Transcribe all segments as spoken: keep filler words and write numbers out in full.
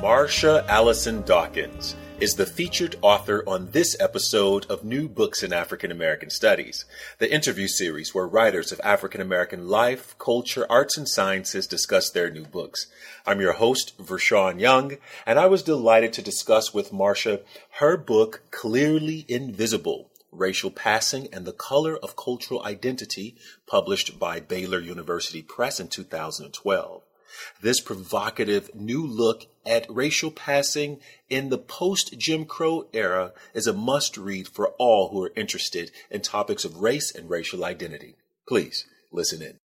Marsha Allison Dawkins is the featured author on this episode of New Books in African American Studies, the interview series where writers of African American life, culture, arts, and sciences discuss their new books. I'm your host, Vershawn Young, and I was delighted to discuss with Marsha her book, Clearly Invisible: Racial Passing and the Color of Cultural Identity, published by Baylor University Press in two thousand twelve. This provocative new look at racial passing in the post-Jim Crow era is a must-read for all who are interested in topics of race and racial identity. Please listen in.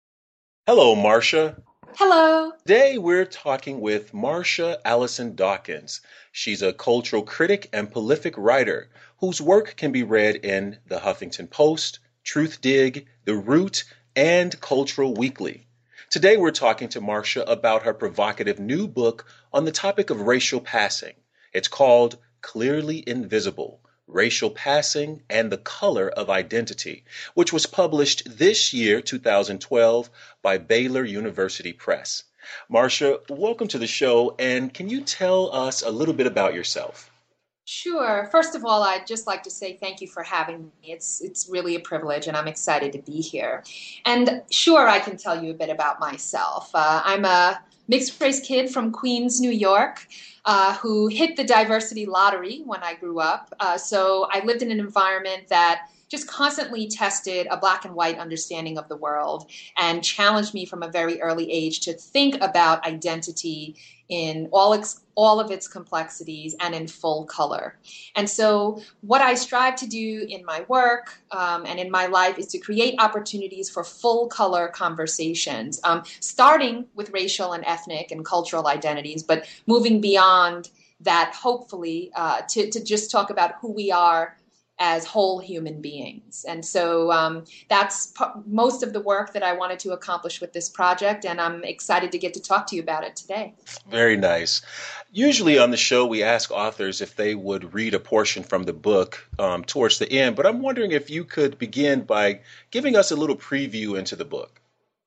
Hello, Marsha. Hello. Today we're talking with Marsha Allison Dawkins. She's a cultural critic and prolific writer whose work can be read in The Huffington Post, Truthdig, The Root, and Cultural Weekly. Today we're talking to Marsha about her provocative new book on the topic of racial passing. It's called Clearly Invisible: Racial Passing and the Color of Identity, which was published this year, two thousand twelve, by Baylor University Press. Marsha, welcome to the show, and can you tell us a little bit about yourself? Sure. First of all, I'd just like to say thank you for having me. It's it's really a privilege, and I'm excited to be here. And sure, I can tell you a bit about myself. Uh, I'm a mixed-race kid from Queens, New York, uh, who hit the diversity lottery when I grew up. Uh, so I lived in an environment that just constantly tested a black and white understanding of the world and challenged me from a very early age to think about identity in all its, all of its complexities and in full color. And so what I strive to do in my work um, and in my life is to create opportunities for full color conversations, um, starting with racial and ethnic and cultural identities, but moving beyond that, hopefully, uh, to, to just talk about who we are as whole human beings. And so um, that's p- most of the work that I wanted to accomplish with this project, and I'm excited to get to talk to you about it today. Very nice. Usually on the show, we ask authors if they would read a portion from the book um, towards the end, but I'm wondering if you could begin by giving us a little preview into the book.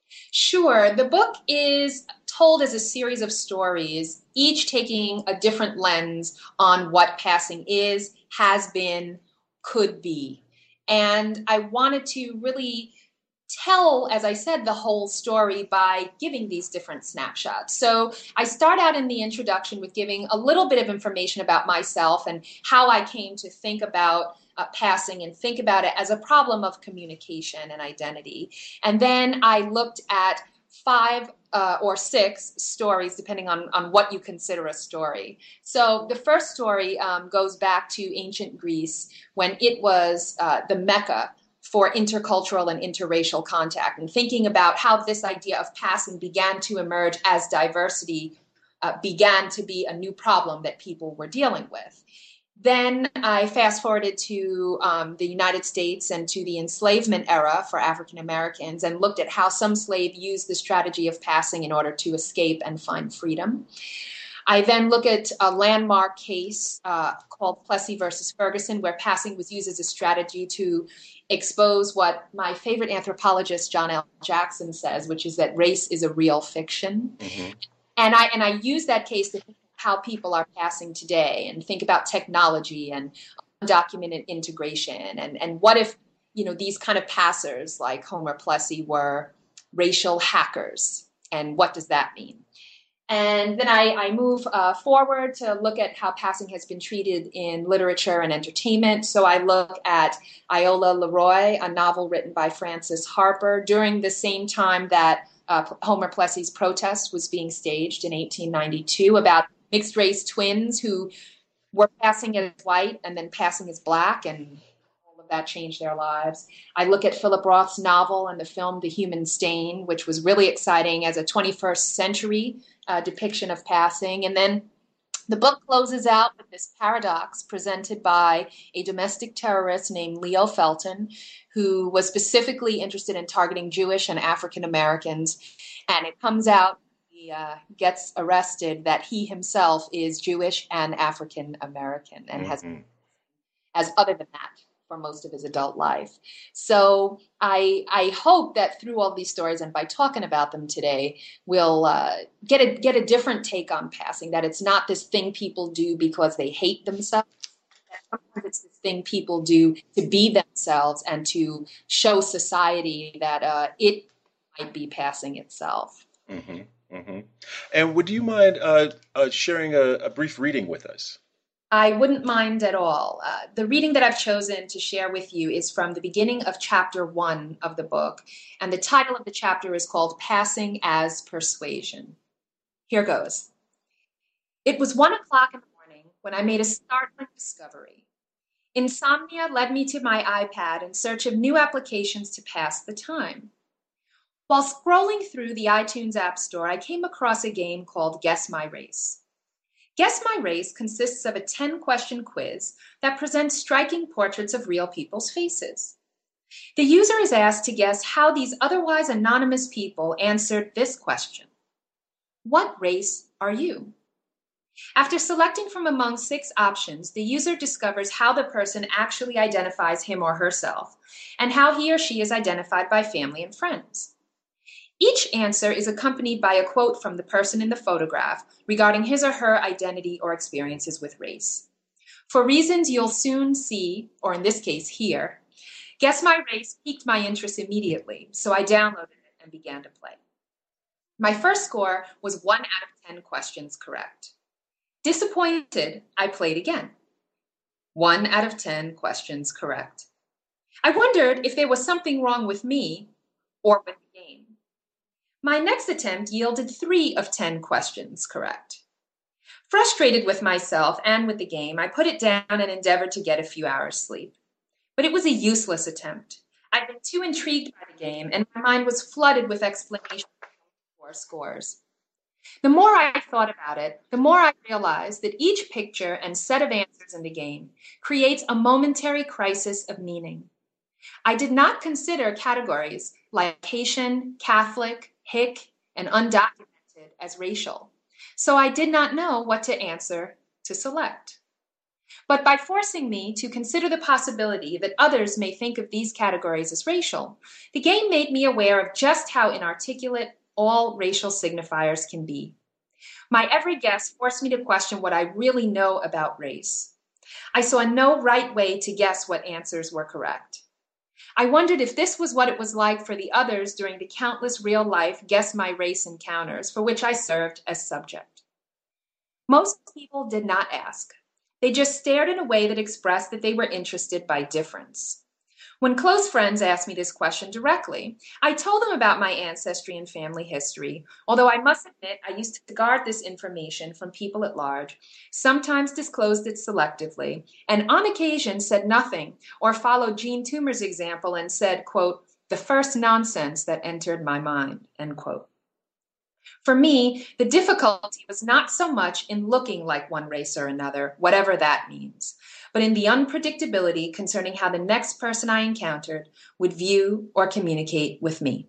Sure. The book is told as a series of stories, each taking a different lens on what passing is, has been, could be. And I wanted to really tell, as I said, the whole story by giving these different snapshots. So I start out in the introduction with giving a little bit of information about myself and how I came to think about uh, passing and think about it as a problem of communication and identity. And then I looked at five uh, or six stories, depending on, on what you consider a story. So the first story um, goes back to ancient Greece when it was uh, the Mecca for intercultural and interracial contact, and thinking about how this idea of passing began to emerge as diversity uh, began to be a new problem that people were dealing with. Then I fast forwarded to um, the United States and to the enslavement era for African Americans and looked at how some slaves used the strategy of passing in order to escape and find freedom. I then look at a landmark case uh, called Plessy versus Ferguson, where passing was used as a strategy to expose what my favorite anthropologist, John L. Jackson, says, which is that race is a real fiction. Mm-hmm. And I and I use that case to think how people are passing today and think about technology and undocumented integration. And, and what if, you know, these kind of passers like Homer Plessy were racial hackers? And what does that mean? And then I, I move uh, forward to look at how passing has been treated in literature and entertainment. So I look at Iola Leroy, a novel written by Frances Harper during the same time that uh, Homer Plessy's Protest was being staged in eighteen ninety-two, about mixed-race twins who were passing as white and then passing as black, and all of that changed their lives. I look at Philip Roth's novel and the film The Human Stain, which was really exciting as a twenty-first century uh, depiction of passing. And then the book closes out with this paradox presented by a domestic terrorist named Leo Felton, who was specifically interested in targeting Jewish and African Americans. And it comes out, he uh, gets arrested, that he himself is Jewish and African American and mm-hmm. has as other than that for most of his adult life. So I I hope that through all these stories and by talking about them today, we'll uh, get a get a different take on passing. That it's not this thing people do because they hate themselves. Sometimes it's this thing people do to be themselves and to show society that uh, it might be passing itself. Mm-hmm, mm-hmm. And would you mind uh, uh, sharing a, a brief reading with us? I wouldn't mind at all. Uh, the reading that I've chosen to share with you is from the beginning of chapter one of the book, and the title of the chapter is called Passing as Persuasion. Here goes. It was one o'clock in the morning when I made a startling discovery. Insomnia led me to my iPad in search of new applications to pass the time. While scrolling through the iTunes App Store, I came across a game called Guess My Race. Guess My Race consists of a ten-question quiz that presents striking portraits of real people's faces. The user is asked to guess how these otherwise anonymous people answered this question. What race are you? After selecting from among six options, the user discovers how the person actually identifies him or herself, and how he or she is identified by family and friends. Each answer is accompanied by a quote from the person in the photograph regarding his or her identity or experiences with race. For reasons you'll soon see, or in this case hear, Guess My Race piqued my interest immediately, so I downloaded it and began to play. My first score was one out of ten questions correct. Disappointed, I played again. One out of ten questions correct. I wondered if there was something wrong with me or with the game. My next attempt yielded three of ten questions correct. Frustrated with myself and with the game, I put it down and endeavored to get a few hours sleep. But it was a useless attempt. I'd been too intrigued by the game, and my mind was flooded with explanations for scores. The more I thought about it, the more I realized that each picture and set of answers in the game creates a momentary crisis of meaning. I did not consider categories like Haitian, Catholic, Hick, and undocumented as racial, so I did not know what to answer to select. But by forcing me to consider the possibility that others may think of these categories as racial, the game made me aware of just how inarticulate all racial signifiers can be. My every guess forced me to question what I really know about race. I saw no right way to guess what answers were correct. I wondered if this was what it was like for the others during the countless real-life Guess My Race encounters for which I served as subject. Most people did not ask. They just stared in a way that expressed that they were interested by difference. When close friends asked me this question directly, I told them about my ancestry and family history, although I must admit I used to guard this information from people at large, sometimes disclosed it selectively, and on occasion said nothing or followed Jean Toomer's example and said, quote, the first nonsense that entered my mind, end quote. For me, the difficulty was not so much in looking like one race or another, whatever that means, but in the unpredictability concerning how the next person I encountered would view or communicate with me.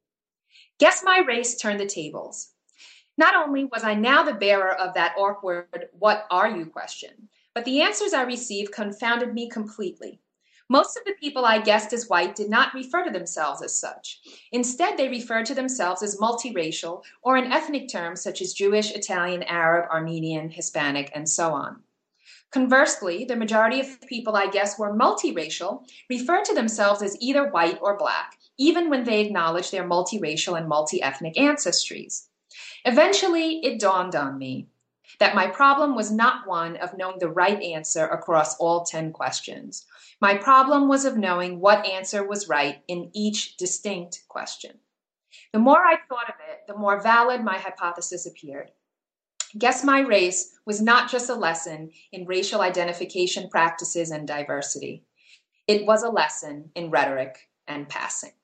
Guess My Race turned the tables. Not only was I now the bearer of that awkward, what are you question, but the answers I received confounded me completely. Most of the people I guessed as white did not refer to themselves as such. Instead, they referred to themselves as multiracial or in ethnic terms such as Jewish, Italian, Arab, Armenian, Hispanic, and so on. Conversely, the majority of people I guessed were multiracial referred to themselves as either white or black, even when they acknowledged their multiracial and multi-ethnic ancestries. Eventually, it dawned on me that my problem was not one of knowing the right answer across all ten questions. My problem was of knowing what answer was right in each distinct question. The more I thought of it, the more valid my hypothesis appeared. Guess My Race was not just a lesson in racial identification practices and diversity. It was a lesson in rhetoric and passing.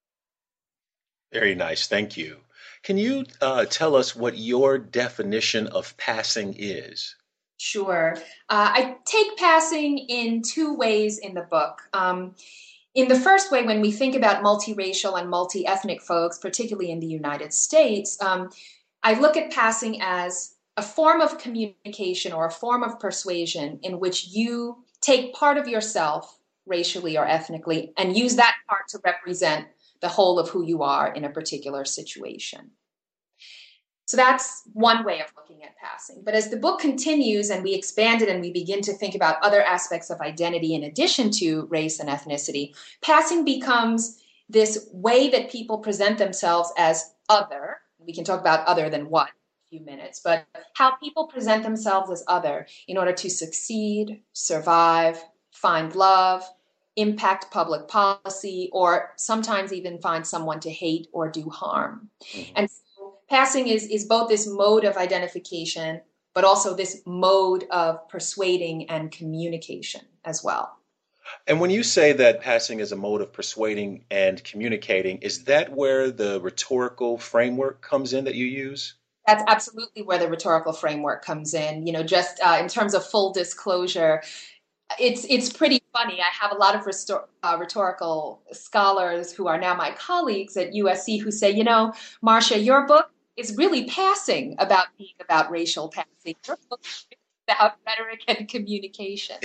Very nice. Thank you. Can you uh, tell us what your definition of passing is? Sure. Uh, I take passing in two ways in the book. Um, in the first way, when we think about multiracial and multi-ethnic folks, particularly in the United States, um, I look at passing as a form of communication or a form of persuasion in which you take part of yourself racially or ethnically, and use that part to represent the whole of who you are in a particular situation. So that's one way of looking at passing. But as the book continues and we expand it and we begin to think about other aspects of identity in addition to race and ethnicity, passing becomes this way that people present themselves as other. We can talk about other than what in a few minutes, but how people present themselves as other in order to succeed, survive, find love, impact public policy, or sometimes even find someone to hate or do harm. Mm-hmm. And passing is, is both this mode of identification, but also this mode of persuading and communication as well. And when you say that passing is a mode of persuading and communicating, is that where the rhetorical framework comes in that you use? That's absolutely where the rhetorical framework comes in. You know, just uh, in terms of full disclosure, it's it's pretty funny. I have a lot of restor- uh, rhetorical scholars who are now my colleagues at U S C who say, you know, Marcia, your book is really passing about being about racial passing. Your book is about rhetoric and communication.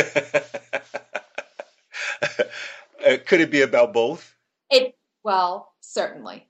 Could it be about both? It well, certainly.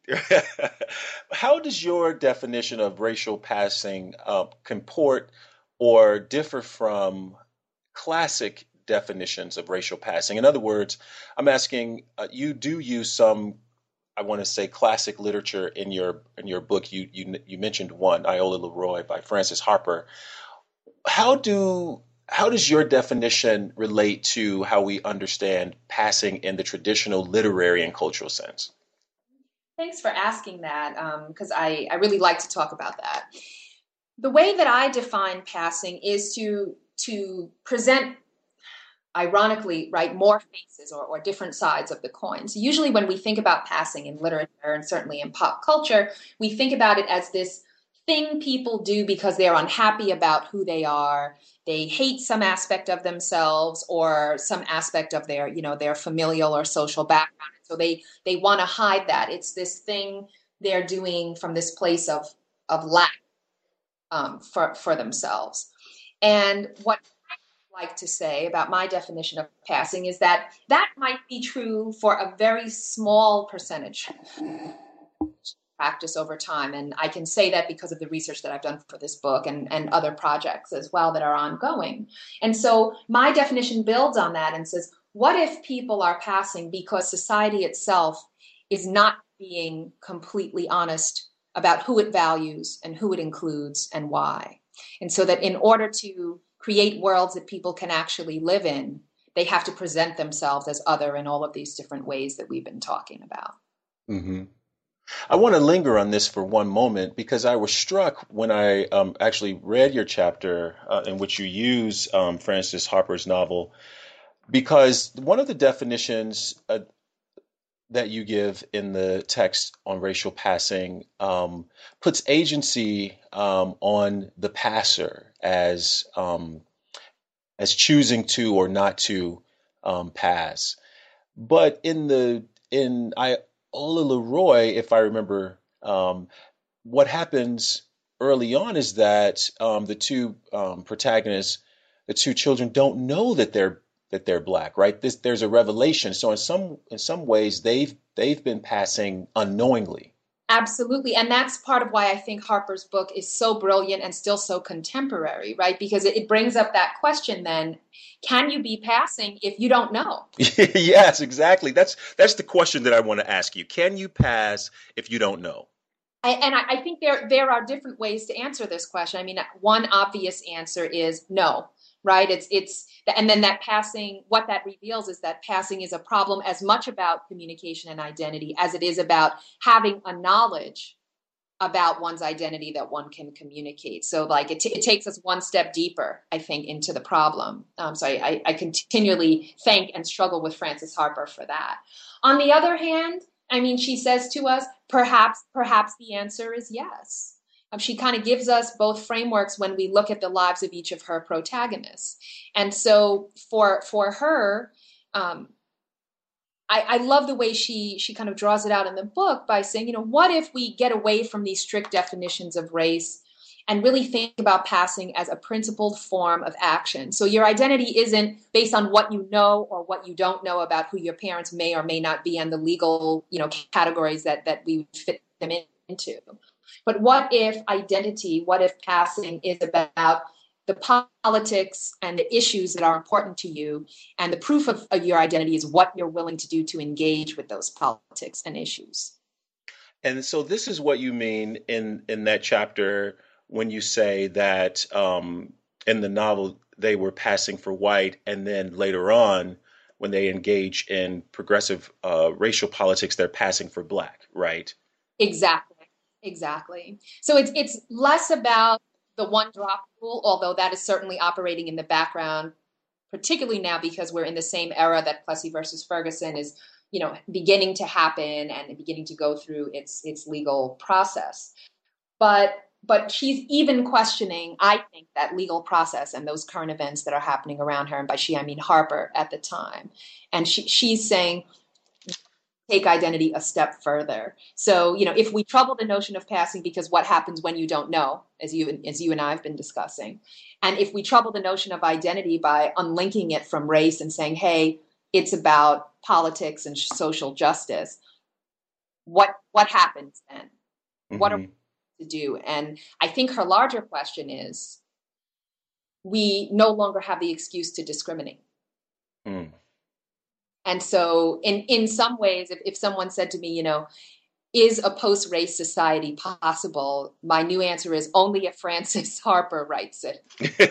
How does your definition of racial passing uh, comport or differ from classic definitions of racial passing? In other words, I'm asking, uh, you do use some, I want to say, classic literature in your in your book. You you you mentioned one, Iola Leroy by Frances Harper. How do how does your definition relate to how we understand passing in the traditional literary and cultural sense? Thanks for asking that, because um, I, I really like to talk about that. The way that I define passing is to to present, ironically, right, more faces or, or different sides of the coin. So usually when we think about passing in literature and certainly in pop culture, we think about it as this thing people do because they're unhappy about who they are. They hate some aspect of themselves or some aspect of their, you know, their familial or social background. So they they want to hide that. It's this thing they're doing from this place of of lack um, for for themselves. And what I like to say about my definition of passing is that that might be true for a very small percentage practice over time. And I can say that because of the research that I've done for this book and, and other projects as well that are ongoing. And so my definition builds on that and says, what if people are passing because society itself is not being completely honest about who it values and who it includes and why? And so that in order to create worlds that people can actually live in, they have to present themselves as other in all of these different ways that we've been talking about. Mm-hmm. I want to linger on this for one moment because I was struck when I um, actually read your chapter uh, in which you use um, Frances Harper's novel, because one of the definitions uh, that you give in the text on racial passing um, puts agency um, on the passer as um, as choosing to or not to um, pass. But in the in I. Ola Leroy, if I remember, um, what happens early on is that um, the two um, protagonists, the two children, don't know that they're that they're black, right? This, there's a revelation. So in some in some ways, they've they've been passing unknowingly. Absolutely. And that's part of why I think Harper's book is so brilliant and still so contemporary, right? Because it, it brings up that question then, can you be passing if you don't know? Yes, exactly. That's that's the question that I want to ask you. Can you pass if you don't know? I, and I, I think there there are different ways to answer this question. I mean, one obvious answer is no, right? It's it's and then that passing, what that reveals is that passing is a problem as much about communication and identity as it is about having a knowledge about one's identity that one can communicate. So like it, t- it takes us one step deeper, I think, into the problem. Um, so I, I, I continually thank and struggle with Frances Harper for that. On the other hand, I mean, she says to us, perhaps, perhaps the answer is yes. Um, she kind of gives us both frameworks when we look at the lives of each of her protagonists. And so for for her, um, I, I love the way she she kind of draws it out in the book by saying, you know, what if we get away from these strict definitions of race and really think about passing as a principled form of action. So your identity isn't based on what you know or what you don't know about who your parents may or may not be and the legal, you know, categories that, that we fit them into. But what if identity, what if passing is about the politics and the issues that are important to you, and the proof of, of your identity is what you're willing to do to engage with those politics and issues. And so this is what you mean in, in that chapter when you say that um, in the novel they were passing for white, and then later on when they engage in progressive uh, racial politics, they're passing for black, right? Exactly, exactly. So it's it's less about the one drop rule, although that is certainly operating in the background, particularly now because we're in the same era that Plessy versus Ferguson is, you know, beginning to happen and beginning to go through its its legal process. But but she's even questioning, I think, that legal process and those current events that are happening around her. And by she, I mean Harper at the time. And she she's saying, take identity a step further. So, you know, if we trouble the notion of passing because what happens when you don't know, as you as you and I have been discussing, and if we trouble the notion of identity by unlinking it from race and saying, hey, it's about politics and social justice, what what happens then? Mm-hmm. What are we to do? And I think her larger question is, we no longer have the excuse to discriminate. Mm. And so in, in some ways, if, if someone said to me, you know, is a post-race society possible? My new answer is only if Frances Harper writes it.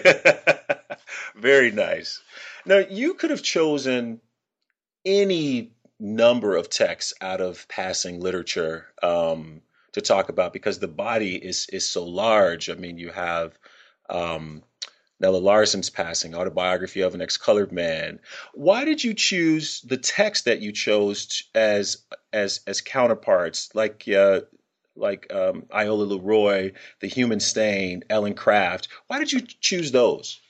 Very nice. Now, you could have chosen any number of texts out of passing literature um, to talk about because the body is is so large. I mean, you have um, Nella Larsen's Passing, Autobiography of an Ex-Colored Man. Why did you choose the text that you chose as as as counterparts, like uh, like um, Iola Leroy, The Human Stain, Ellen Craft? Why did you choose those?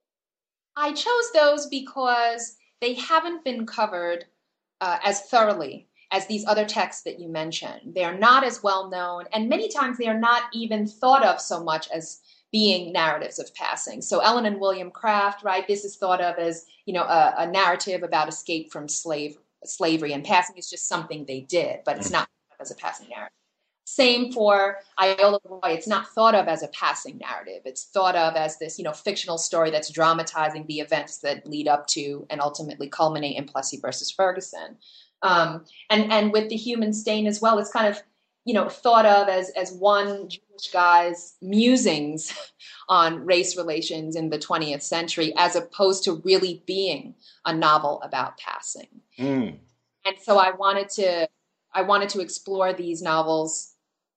I chose those because they haven't been covered uh, as thoroughly as these other texts that you mentioned. They are not as well known, and many times they are not even thought of so much as being narratives of passing. So Ellen and William Craft, right, this is thought of as, you know, a, a narrative about escape from slave slavery, and passing is just something they did, but it's not as a passing narrative. Same for Iola Leroy. It's not thought of as a passing narrative. It's thought of as this, you know, fictional story that's dramatizing the events that lead up to and ultimately culminate in Plessy versus Ferguson. Um, and, and with The Human Stain as well, it's kind of, you know, thought of as, as one Jewish guy's musings on race relations in the twentieth century, as opposed to really being a novel about passing. Mm. And so I wanted to, I wanted to explore these novels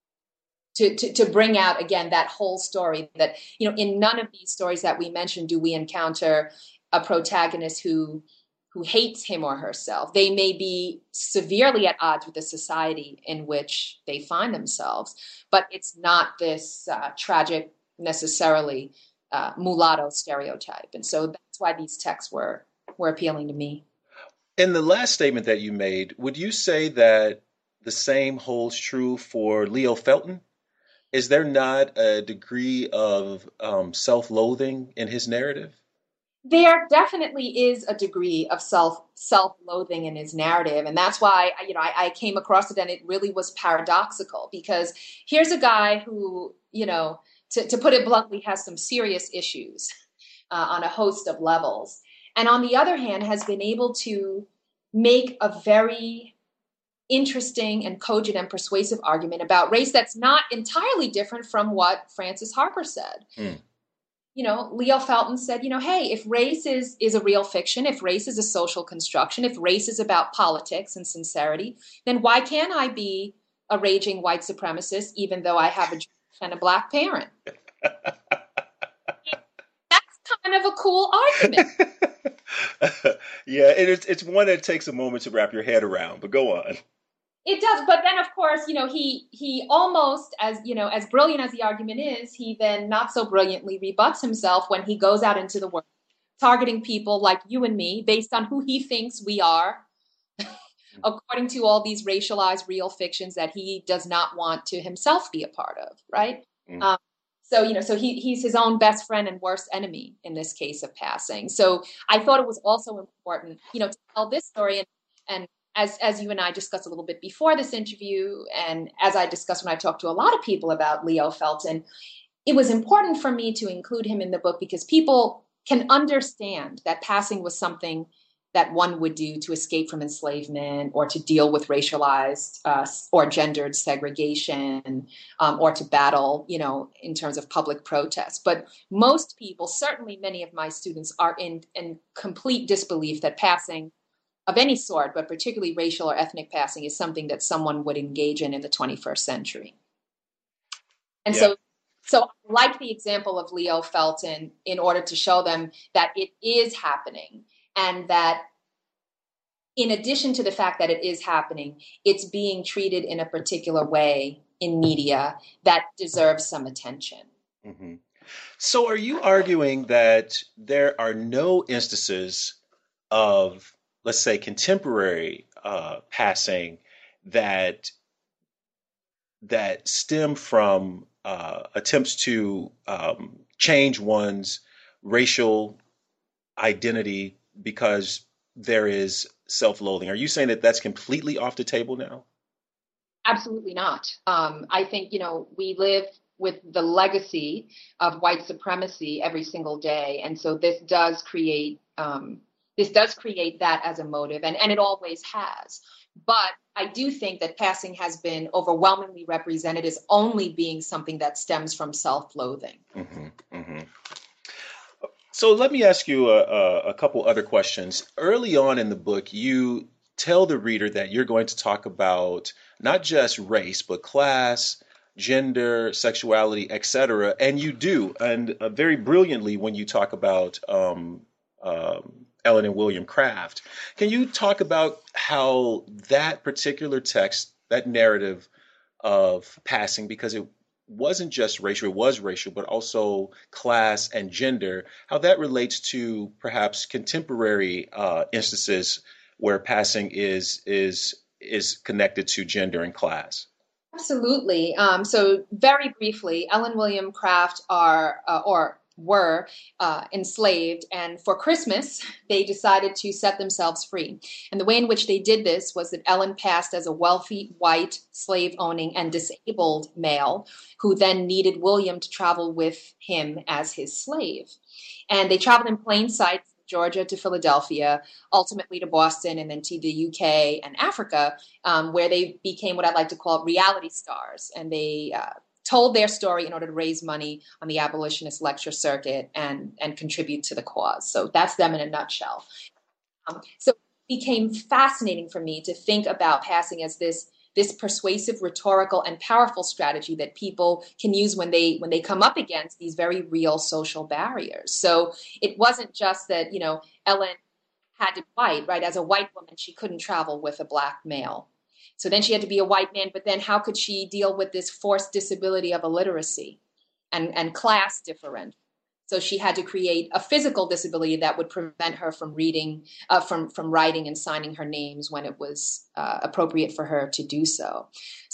to, to, to bring out, again, that whole story that, you know, in none of these stories that we mentioned do we encounter a protagonist who who hates him or herself. They may be severely at odds with the society in which they find themselves, but it's not this uh, tragic, necessarily uh, mulatto stereotype. And so that's why these texts were, were appealing to me. In the last statement that you made, would you say that the same holds true for Leo Felton? Is there not a degree of um, self-loathing in his narrative? There definitely is a degree of self self-loathing in his narrative, and that's why, you know, I, I came across it, and it really was paradoxical, because here's a guy who, you know, to, to put it bluntly, has some serious issues uh, on a host of levels, and on the other hand, has been able to make a very interesting and cogent and persuasive argument about race that's not entirely different from what Frances Harper said. Mm. You know, Leo Felton said, you know, hey, if race is, is a real fiction, if race is a social construction, if race is about politics and sincerity, then why can't I be a raging white supremacist even though I have a Jewish and a black parent? That's kind of a cool argument. Yeah, it's it's one that takes a moment to wrap your head around, but go on. It does, but then of course, you know, he he almost, as you know, as brilliant as the argument is, he then not so brilliantly rebuts himself when he goes out into the world, targeting people like you and me based on who he thinks we are, according to all these racialized real fictions that he does not want to himself be a part of, right? Mm. Um, So, you know, so he, he's his own best friend and worst enemy in this case of passing. So I thought it was also important, you know, to tell this story. And, and as, as you and I discussed a little bit before this interview, and as I discussed when I talked to a lot of people about Leo Felton, it was important for me to include him in the book because people can understand that passing was something that one would do to escape from enslavement or to deal with racialized uh, or gendered segregation um, or to battle, you know, in terms of public protests. But most people, certainly many of my students, are in, in complete disbelief that passing of any sort, but particularly racial or ethnic passing, is something that someone would engage in in the twenty-first century. And yeah. so So I like the example of Leo Felton in order to show them that it is happening. And that in addition to the fact that it is happening, it's being treated in a particular way in media that deserves some attention. Mm-hmm. So are you arguing that there are no instances of, let's say, contemporary uh, passing that that stem from uh, attempts to um, change one's racial identity because there is self-loathing? Are you saying that that's completely off the table now? Absolutely not. Um, I think, you know, we live with the legacy of white supremacy every single day. And so this does create, um, this does create that as a motive, and, and it always has. But I do think that passing has been overwhelmingly represented as only being something that stems from self-loathing. Mm-hmm, mm-hmm. So let me ask you a, a, a couple other questions. Early on in the book, you tell the reader that you're going to talk about not just race, but class, gender, sexuality, et cetera. And you do, and uh, very brilliantly when you talk about um, um, Ellen and William Craft. Can you talk about how that particular text, that narrative of passing, because it wasn't just racial, it was racial, but also class and gender, how that relates to perhaps contemporary uh, instances where passing is is is connected to gender and class? Absolutely. Um, so very briefly, Ellen William Craft are, uh, or were uh, enslaved, and for Christmas they decided to set themselves free. And the way in which they did this was that Ellen passed as a wealthy white slave-owning and disabled male who then needed William to travel with him as his slave. And they traveled in plain sight from Georgia to Philadelphia, ultimately to Boston, and then to the U K and Africa, um, where they became what I like to call reality stars. And they uh, told their story in order to raise money on the abolitionist lecture circuit and, and contribute to the cause. So that's them in a nutshell. Um, so it became fascinating for me to think about passing as this, this persuasive, rhetorical, and powerful strategy that people can use when they when they come up against these very real social barriers. So it wasn't just that, you know, Ellen had to be white, right? As a white woman, she couldn't travel with a black male. So then she had to be a white man, but then how could she deal with this forced disability of illiteracy and, and class differential? So she had to create a physical disability that would prevent her from reading, uh, from, from writing and signing her names when it was uh, appropriate for her to do so.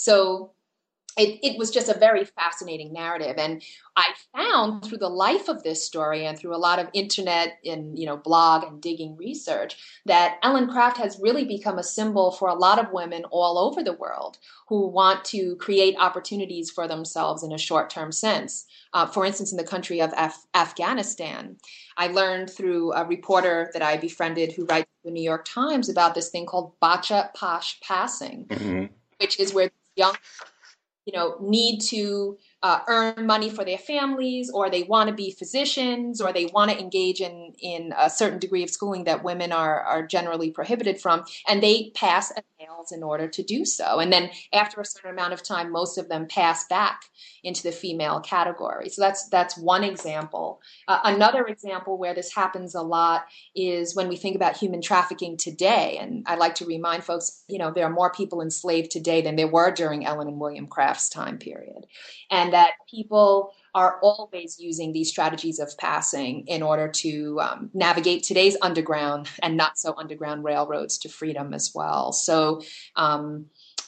So It, it was just a very fascinating narrative. And I found through the life of this story and through a lot of internet and, you know, blog and digging research that Ellen Craft has really become a symbol for a lot of women all over the world who want to create opportunities for themselves in a short-term sense. Uh, for instance, in the country of Af- Afghanistan, I learned through a reporter that I befriended who writes for the New York Times about this thing called Bacha Pash passing, mm-hmm. which is where young you know, need to uh, earn money for their families, or they want to be physicians, or they want to engage in, in a certain degree of schooling that women are, are generally prohibited from, and they pass as males in order to do so. And then after a certain amount of time, most of them pass back into the female category. So that's that's one example. Uh, another example where this happens a lot is when we think about human trafficking today. And I like to remind folks, you know, there are more people enslaved today than there were during Ellen and William Craft's time period. And that people are always using these strategies of passing in order to um, navigate today's underground and not so underground railroads to freedom as well. So, um,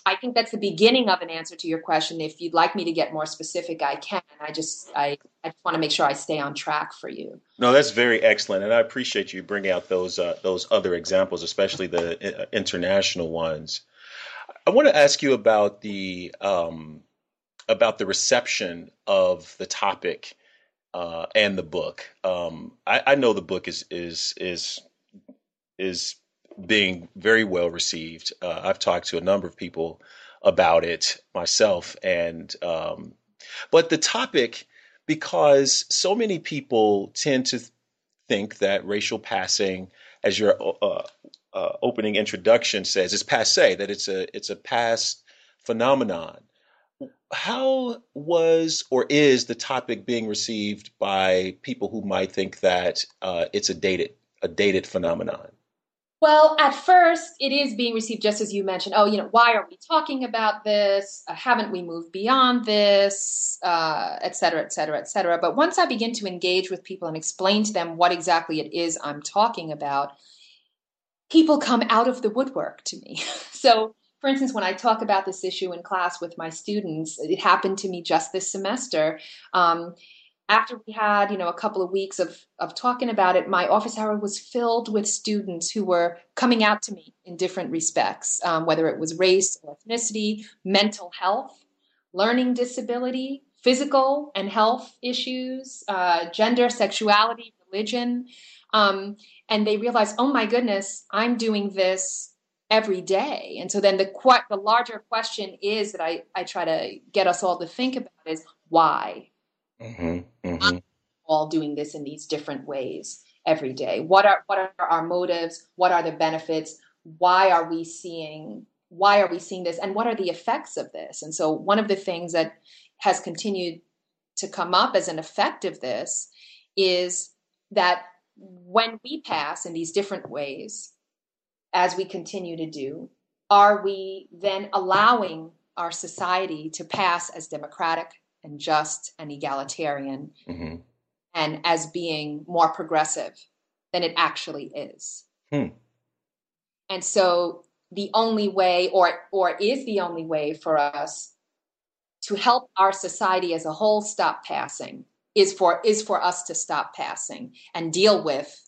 I think that's the beginning of an answer to your question. If you'd like me to get more specific, I can. I just I, I just want to make sure I stay on track for you. No, that's very excellent, and I appreciate you bringing out those uh, those other examples, especially the uh, international ones. I want to ask you about the um, about the reception of the topic uh, and the book. Um, I, I know the book is is is is being very well received. Uh, I've talked to a number of people about it myself, and um, but the topic, because so many people tend to think that racial passing, as your uh, uh, opening introduction says, is passé, that it's a it's a past phenomenon. How was or is the topic being received by people who might think that uh, it's a dated a dated phenomenon? Well, at first, it is being received just as you mentioned. Oh, you know, why are we talking about this? Uh, haven't we moved beyond this? Uh, et cetera, et cetera, et cetera. But once I begin to engage with people and explain to them what exactly it is I'm talking about, people come out of the woodwork to me. So, for instance, when I talk about this issue in class with my students, it happened to me just this semester. Um, After we had, you know, a couple of weeks of, of talking about it, my office hour was filled with students who were coming out to me in different respects, um, whether it was race or ethnicity, mental health, learning disability, physical and health issues, uh, gender, sexuality, religion. Um, and they realized, oh my goodness, I'm doing this every day. And so then the qu- the larger question is that I, I try to get us all to think about is why? Mm-hmm, mm-hmm. All doing this in these different ways every day. What are what are our motives? What are the benefits? Why are we seeing why are we seeing this? And what are the effects of this? And so one of the things that has continued to come up as an effect of this is that when we pass in these different ways, as we continue to do, are we then allowing our society to pass as democratic and just and egalitarian, mm-hmm. and as being more progressive than it actually is? Hmm. And so the only way, or or is the only way for us to help our society as a whole stop passing is for is for us to stop passing and deal with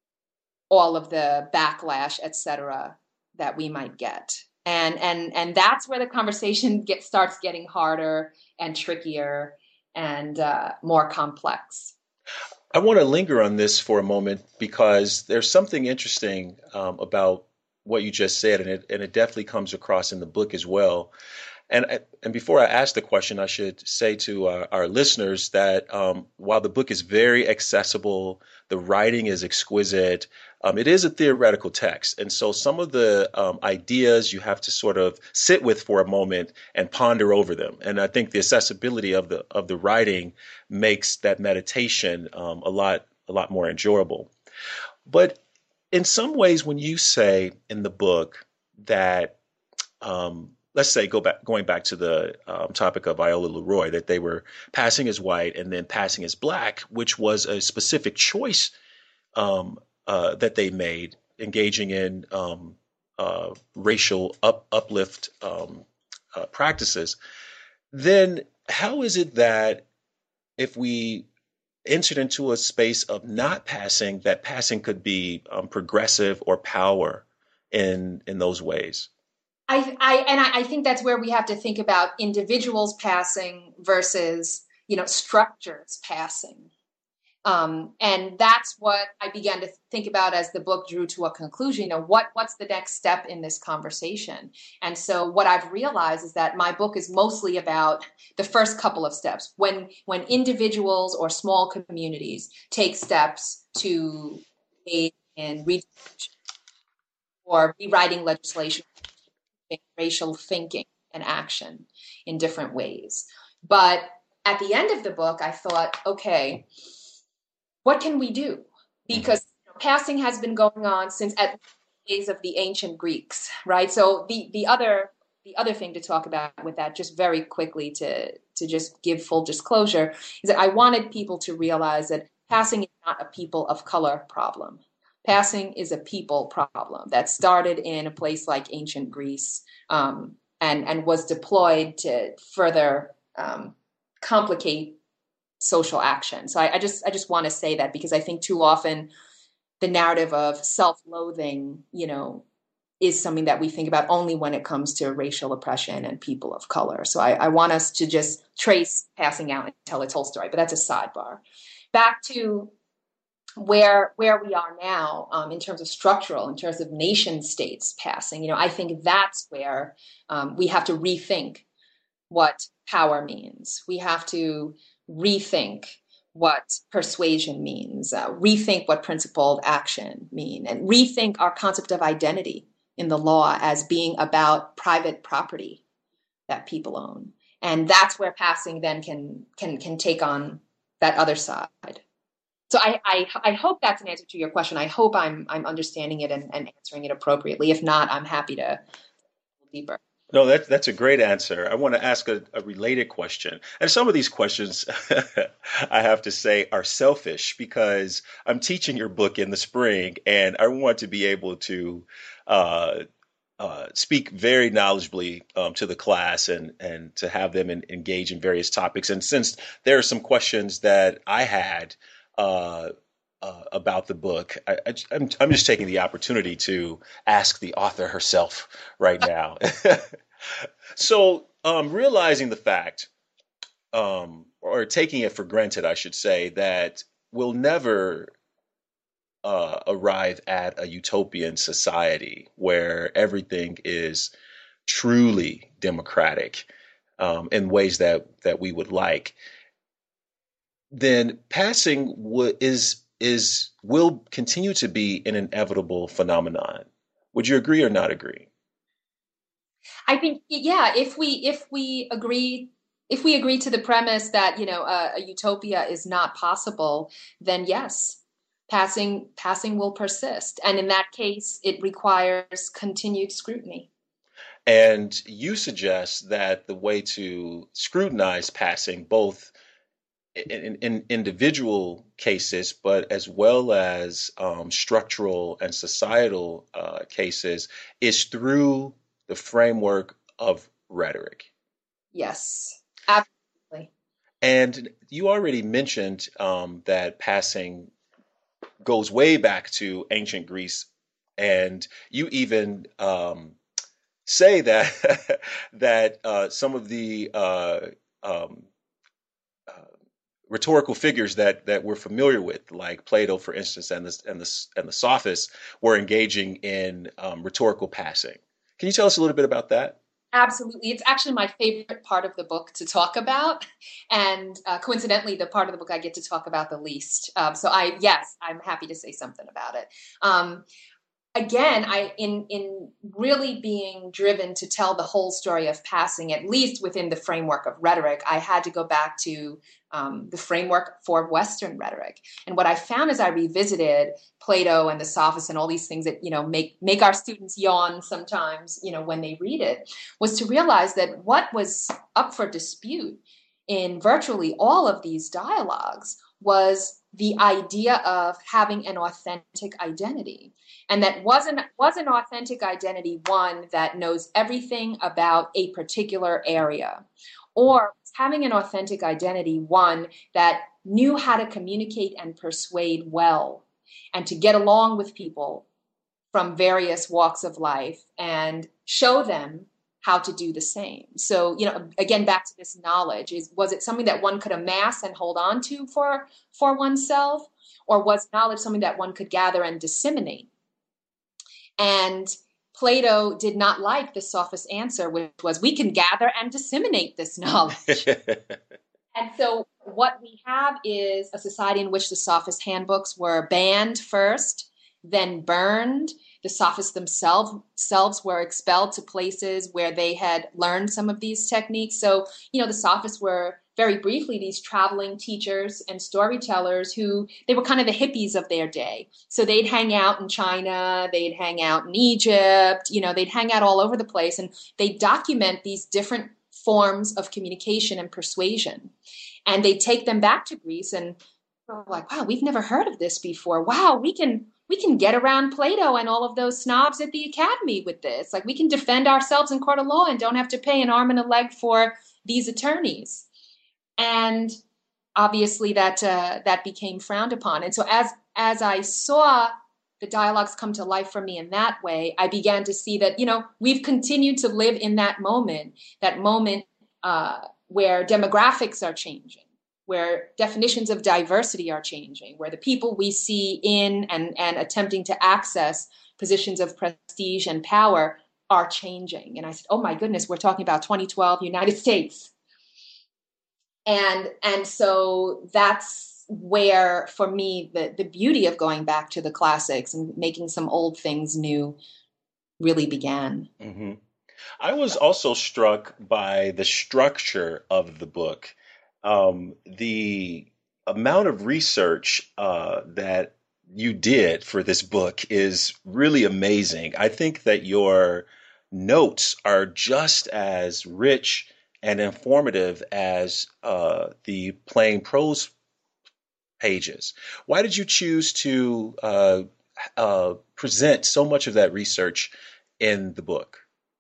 all of the backlash, et cetera, that we might get. And and and that's where the conversation get, starts getting harder and trickier and uh, more complex. I want to linger on this for a moment because there's something interesting um, about what you just said, and it and it definitely comes across in the book as well. And and before I ask the question, I should say to our, our listeners that um, while the book is very accessible, the writing is exquisite. Um, it is a theoretical text, and so some of the um, ideas you have to sort of sit with for a moment and ponder over them. And I think the accessibility of the of the writing makes that meditation um, a lot a lot more enjoyable. But in some ways, when you say in the book that um, let's say go back, going back to the um, topic of Viola LeRoy, that they were passing as white and then passing as black, which was a specific choice um, uh, that they made, engaging in um, uh, racial up, uplift um, uh, practices. Then how is it that if we entered into a space of not passing, that passing could be um, progressive or power in in those ways? I, I and I, I think that's where we have to think about individuals passing versus, you know, structures passing. Um, and that's what I began to think about as the book drew to a conclusion. You know, what what's the next step in this conversation? And so what I've realized is that my book is mostly about the first couple of steps. When when individuals or small communities take steps to aid in redistribution or rewriting legislation, racial thinking and action in different ways. But at the end of the book, I thought, okay, what can we do? Because you know, passing has been going on since at the days of the ancient Greeks, right? So the the other the other thing to talk about with that, just very quickly to to just give full disclosure, is that I wanted people to realize that passing is not a people of color problem. Passing is a people problem that started in a place like ancient Greece um, and, and was deployed to further um, complicate social action. So I, I just I just want to say that, because I think too often the narrative of self-loathing, you know, is something that we think about only when it comes to racial oppression and people of color. So I, I want us to just trace passing out and tell its whole story, but that's a sidebar. Back to where where we are now um, in terms of structural, in terms of nation states passing, you know, I think that's where um, we have to rethink what power means. We have to rethink what persuasion means, uh, rethink what principled action mean, and rethink our concept of identity in the law as being about private property that people own. And that's where passing then can can can take on that other side. So I, I, I hope that's an answer to your question. I hope I'm I'm understanding it and, and answering it appropriately. If not, I'm happy to go deeper. No, that, that's a great answer. I want to ask a, a related question. And some of these questions, I have to say, are selfish, because I'm teaching your book in the spring and I want to be able to uh, uh, speak very knowledgeably um, to the class and, and to have them in, engage in various topics. And since there are some questions that I had uh, uh, about the book, I, I, I'm, I'm just taking the opportunity to ask the author herself right now. So, um, realizing the fact, um, or taking it for granted, I should say, that we'll never uh, arrive at a utopian society where everything is truly democratic um, in ways that that we would like, then passing w- is is will continue to be an inevitable phenomenon. Would you agree or not agree? I think, yeah, if we if we agree if we agree to the premise that, you know, a, a utopia is not possible, then yes, passing passing will persist, and in that case, it requires continued scrutiny. And you suggest that the way to scrutinize passing, both in, in individual cases, but as well as um, structural and societal uh, cases, is through the framework of rhetoric. Yes, absolutely. And you already mentioned um, that passing goes way back to ancient Greece, and you even um, say that that uh, some of the uh, um, uh, rhetorical figures that that we're familiar with, like Plato, for instance, and the and the and the sophists, were engaging in um, rhetorical passing. Can you tell us a little bit about that? Absolutely. It's actually my favorite part of the book to talk about. And uh, coincidentally, the part of the book I get to talk about the least. Um, so I, yes, I'm happy to say something about it. Um, again, I in in really being driven to tell the whole story of passing, at least within the framework of rhetoric, I had to go back to um, the framework for Western rhetoric. And what I found as I revisited Plato and the Sophists and all these things that, you know, make make our students yawn sometimes, you know, when they read it, was to realize that what was up for dispute in virtually all of these dialogues was the idea of having an authentic identity. And that wasn't was an authentic identity one that knows everything about a particular area, or having an authentic identity one that knew how to communicate and persuade well and to get along with people from various walks of life and show them how to do the same. So, you know, again, back to this knowledge, is was it something that one could amass and hold on to for for oneself, or was knowledge something that one could gather and disseminate? And Plato did not like the sophist answer, which was, we can gather and disseminate this knowledge. And so what we have is a society in which the sophist handbooks were banned first, then burned. The sophists themselves, themselves were expelled to places where they had learned some of these techniques. So, you know, the sophists were very briefly these traveling teachers and storytellers who, they were kind of the hippies of their day. So they'd hang out in China, they'd hang out in Egypt, you know, they'd hang out all over the place, and they'd document these different forms of communication and persuasion. And they'd take them back to Greece, and we're like, wow, we've never heard of this before. Wow, we can we can get around Plato and all of those snobs at the academy with this. Like, we can defend ourselves in court of law and don't have to pay an arm and a leg for these attorneys. And obviously that uh, that became frowned upon. And so as as I saw the dialogues come to life for me in that way, I began to see that, you know, we've continued to live in that moment, that moment uh, where demographics are changing, where definitions of diversity are changing, where the people we see in and, and attempting to access positions of prestige and power are changing. And I said, oh my goodness, we're talking about twenty twelve United States. And, and so that's where, for me, the, the beauty of going back to the classics and making some old things new really began. Mm-hmm. I was also struck by the structure of the book. Um, the amount of research uh, that you did for this book is really amazing. I think that your notes are just as rich and informative as uh, the plain prose pages. Why did you choose to uh, uh, present so much of that research in the book?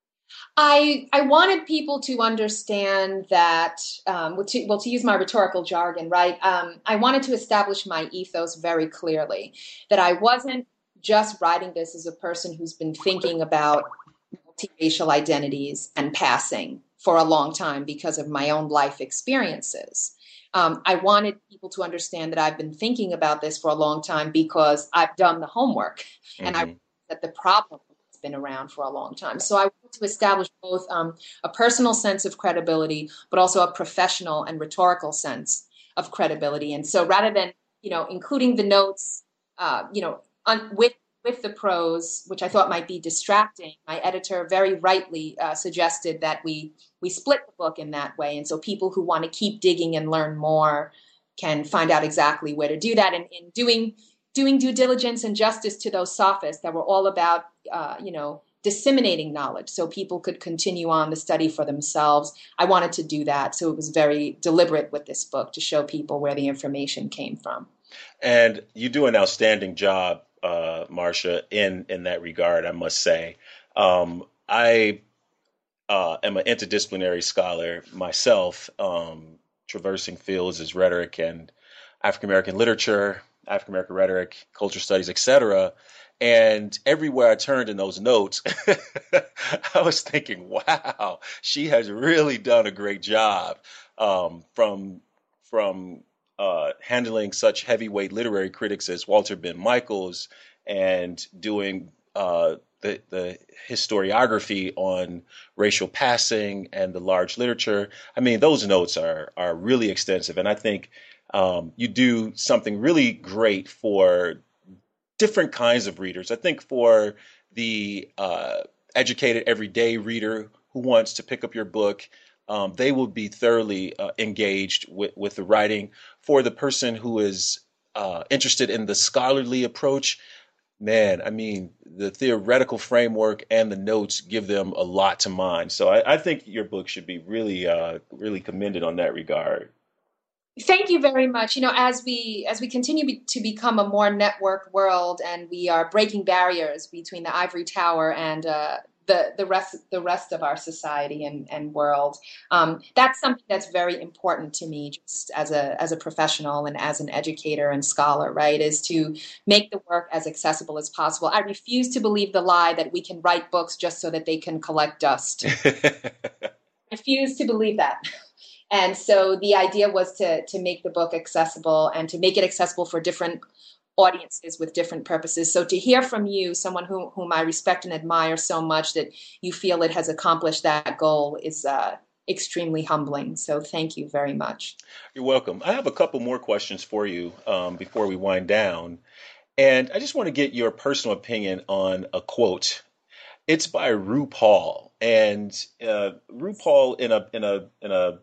I I wanted people to understand that, um, well, to, well, to use my rhetorical jargon, right? Um, I wanted to establish my ethos very clearly, that I wasn't just writing this as a person who's been thinking about multiracial identities and passing for a long time because of my own life experiences. Um, I wanted people to understand that I've been thinking about this for a long time because I've done the homework, mm-hmm. and I that the problem has been around for a long time. So I want to establish both um, a personal sense of credibility, but also a professional and rhetorical sense of credibility. And so rather than, you know, including the notes, uh, you know, on, with with the prose, which I thought might be distracting, my editor very rightly uh, suggested that we we split the book in that way. And so people who want to keep digging and learn more can find out exactly where to do that. And in doing doing due diligence and justice to those sophists that were all about, uh, you know, disseminating knowledge so people could continue on the study for themselves, I wanted to do that. So it was very deliberate with this book to show people where the information came from. And you do an outstanding job, Uh, Marcia, in, in that regard, I must say. Um, I uh, am an interdisciplinary scholar myself, um, traversing fields as rhetoric and African American literature, African American rhetoric, culture studies, et cetera. And everywhere I turned in those notes, I was thinking, wow, she has really done a great job, um, from from Uh, handling such heavyweight literary critics as Walter Ben Michaels and doing uh, the, the historiography on racial passing and the large literature. I mean, those notes are are really extensive, and I think um, you do something really great for different kinds of readers. I think for the uh, educated everyday reader who wants to pick up your book, Um, they will be thoroughly uh, engaged with, with the writing. For the person who is uh, interested in the scholarly approach, man, I mean, the theoretical framework and the notes give them a lot to mind. So I, I think your book should be really, uh, really commended on that regard. Thank you very much. You know, as we as we continue be, to become a more networked world, and we are breaking barriers between the ivory tower and uh, the the rest the rest of our society and, and world, um, that's something that's very important to me, just as a as a professional and as an educator and scholar. Right, is to make the work as accessible as possible. I refuse to believe the lie that we can write books just so that they can collect dust. I refuse to believe that. And so the idea was to to make the book accessible and to make it accessible for different audiences with different purposes. So to hear from you, someone who, whom I respect and admire so much, that you feel it has accomplished that goal is uh, extremely humbling. So thank you very much. You're welcome. I have a couple more questions for you um, before we wind down. And I just want to get your personal opinion on a quote. It's by RuPaul. And uh, RuPaul in a in a in a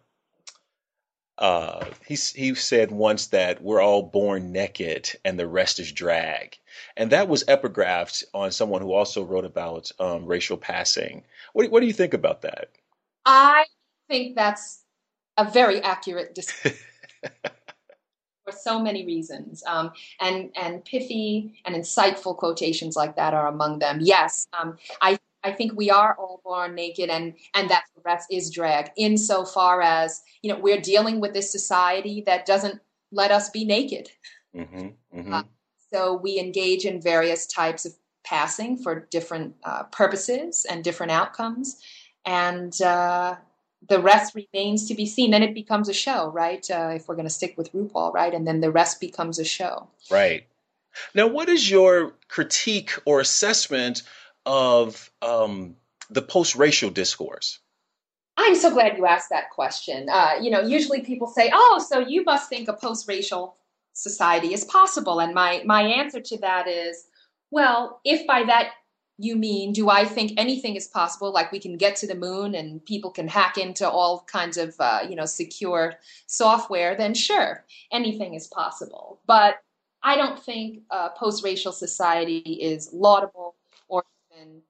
Uh, he he said once that we're all born naked and the rest is drag, and that was epigraphed on someone who also wrote about um, racial passing. What what do you think about that? I think that's a very accurate description. Of course, so many reasons. Um, and, and pithy and insightful quotations like that are among them. Yes, um, I I think we are all born naked, and and that the rest is drag, insofar as, you know, we're dealing with this society that doesn't let us be naked. Mm-hmm, mm-hmm. Uh, so we engage in various types of passing for different uh, purposes and different outcomes, and uh, the rest remains to be seen. Then it becomes a show, right? Uh, if we're going to stick with RuPaul, right? And then the rest becomes a show. Right. Now, what is your critique or assessment of um, the post-racial discourse? I'm so glad you asked that question. Uh, you know, usually people say, oh, so you must think a post-racial society is possible. And my, my answer to that is, well, if by that you mean, do I think anything is possible, like we can get to the moon and people can hack into all kinds of, uh, you know, secure software, then sure, anything is possible. But I don't think a post-racial society is laudable or even,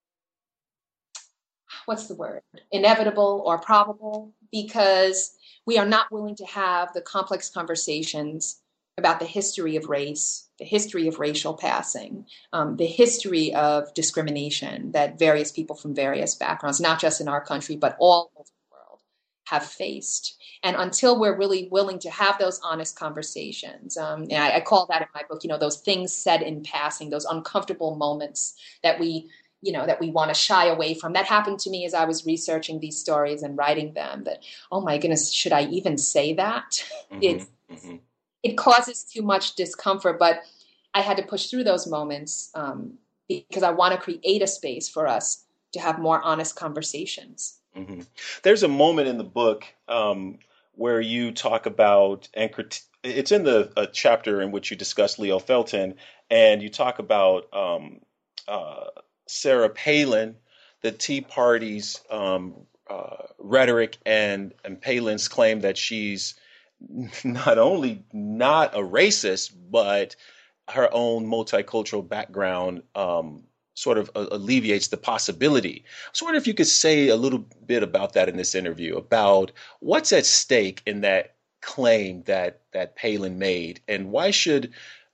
what's the word, inevitable or probable, because we are not willing to have the complex conversations about the history of race, the history of racial passing, um, the history of discrimination that various people from various backgrounds, not just in our country, but all over the world, have faced. And until we're really willing to have those honest conversations, um, and I, I call that in my book, you know, those things said in passing, those uncomfortable moments that we, you know, that we want to shy away from. That happened to me as I was researching these stories and writing them, that, oh my goodness, should I even say that? Mm-hmm, It's, mm-hmm. It causes too much discomfort, but I had to push through those moments um, because I want to create a space for us to have more honest conversations. Mm-hmm. There's a moment in the book um, where you talk about, and crit- it's in the a chapter in which you discuss Leo Felton, and you talk about um, uh, Sarah Palin, the Tea Party's um, uh, rhetoric, and, and Palin's claim that she's not only not a racist, but her own multicultural background um, sort of uh, alleviates the possibility. I was wondering if you could say a little bit about that in this interview, about what's at stake in that claim that that Palin made, and why should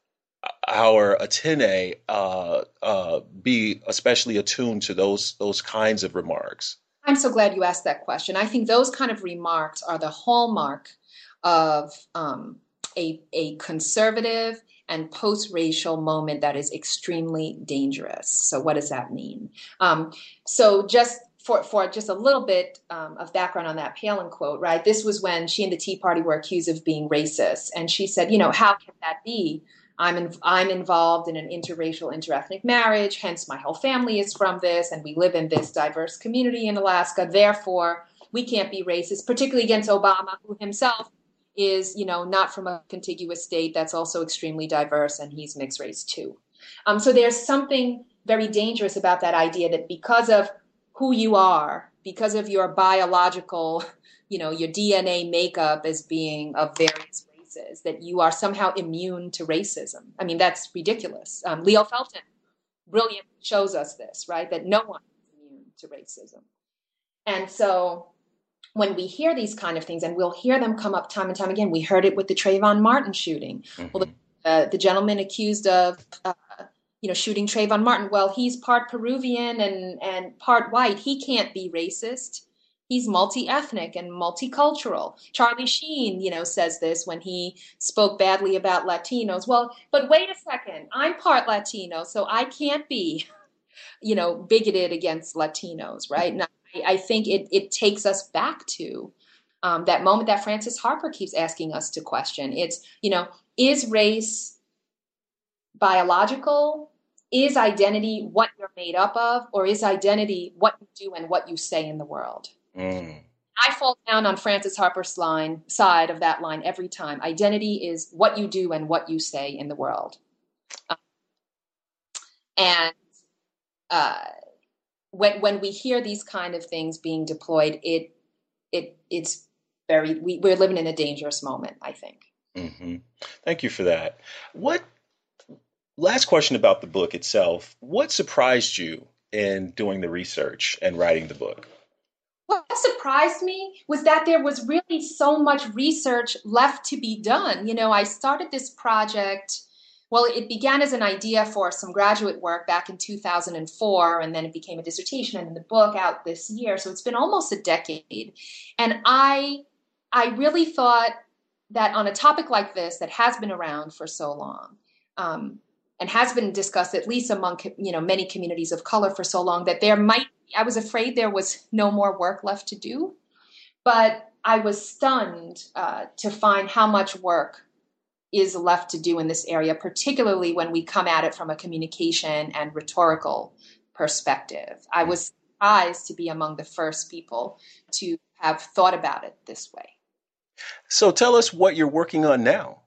our Atene uh, uh, be especially attuned to those those kinds of remarks? I'm so glad you asked that question. I think those kind of remarks are the hallmark of um, a, a conservative and post-racial moment that is extremely dangerous. So what does that mean? Um, so just for, for just a little bit um, of background on that Palin quote, right? This was when she and the Tea Party were accused of being racist. And she said, you know, how can that be? I'm in, I'm involved in an interracial, interethnic marriage, hence my whole family is from this, and we live in this diverse community in Alaska. Therefore, we can't be racist, particularly against Obama, who himself is, you know, not from a contiguous state that's also extremely diverse, and he's mixed race too. Um, so there's something very dangerous about that idea that because of who you are, because of your biological, you know, your D N A makeup as being of various races, that you are somehow immune to racism. I mean, that's ridiculous. Um, Leo Felton brilliantly shows us this, right? That no one is immune to racism. And so when we hear these kind of things, and we'll hear them come up time and time again, we heard it with the Trayvon Martin shooting. Mm-hmm. Well, the, uh, the gentleman accused of, uh, you know, shooting Trayvon Martin, well, he's part Peruvian and, and part white. He can't be racist. He's multi-ethnic and multicultural. Charlie Sheen, you know, says this when he spoke badly about Latinos. Well, but wait a second, I'm part Latino, so I can't be, you know, bigoted against Latinos, right? And I think it, it takes us back to um, that moment that Frances Harper keeps asking us to question. It's, you know, is race biological? Is identity what you're made up of? Or is identity what you do and what you say in the world? Mm. I fall down on Frances Harper's line, side of that line every time. Identity is what you do and what you say in the world. Um, and uh When when we hear these kind of things being deployed, it it it's very we, we're living in a dangerous moment, I think. Mm-hmm. Thank you for that. What last question about the book itself? What surprised you in doing the research and writing the book? what surprised me was that there was really so much research left to be done. You know, I started this project, well, it began as an idea for some graduate work back in two thousand four, and then it became a dissertation and then the book out this year. So it's been almost a decade. And I, I really thought that on a topic like this that has been around for so long, um, and has been discussed at least among, you know, many communities of color for so long, that there might, I was afraid there was no more work left to do. But I was stunned uh, to find how much work is left to do in this area, particularly when we come at it from a communication and rhetorical perspective. I was surprised to be among the first people to have thought about it this way. So tell us what you're working on now.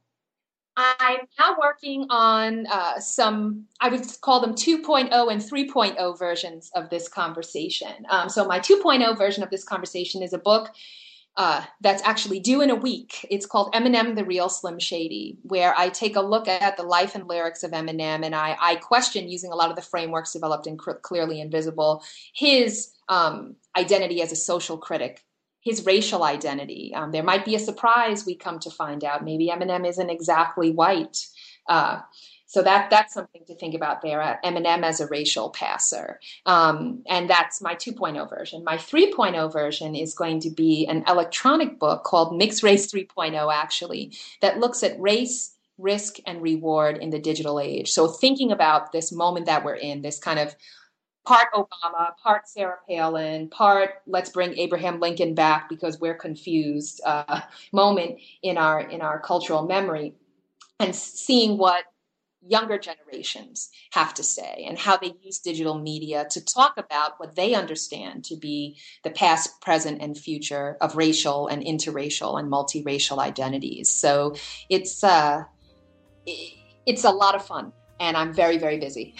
I'm now working on uh, some, I would call them two point oh and three point oh versions of this conversation. Um, so my two point oh version of this conversation is a book Uh, that's actually due in a week. It's called Eminem, The Real Slim Shady, where I take a look at the life and lyrics of Eminem, and I, I question, using a lot of the frameworks developed in Clearly Invisible, his um, identity as a social critic, his racial identity. Um, there might be a surprise we come to find out. Maybe Eminem isn't exactly white. Uh, So that that's something to think about there, uh, Eminem as a racial passer. Um, and that's my two point oh version. My three point oh version is going to be an electronic book called Mixed Race three point oh, actually, that looks at race, risk, and reward in the digital age. So thinking about this moment that we're in, this kind of part Obama, part Sarah Palin, part let's bring Abraham Lincoln back because we're confused uh, moment in our in our cultural memory, and seeing what younger generations have to say and how they use digital media to talk about what they understand to be the past, present, and future of racial and interracial and multiracial identities. So it's uh, it's a lot of fun, and I'm very, very busy.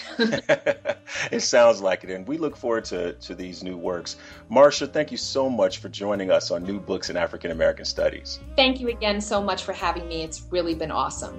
It sounds like it, and we look forward to, to these new works. Marsha, thank you so much for joining us on New Books in African American Studies. Thank you again so much for having me. It's really been awesome.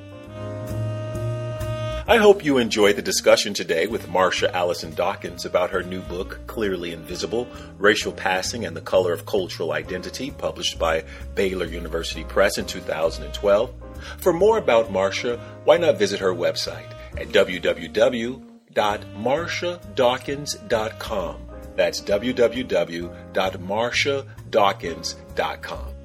I hope you enjoyed the discussion today with Marsha Allison Dawkins about her new book, Clearly Invisible, Racial Passing and the Color of Cultural Identity, published by Baylor University Press in two thousand twelve. For more about Marsha, why not visit her website at w w w dot marsha dawkins dot com. That's w w w dot marsha dawkins dot com.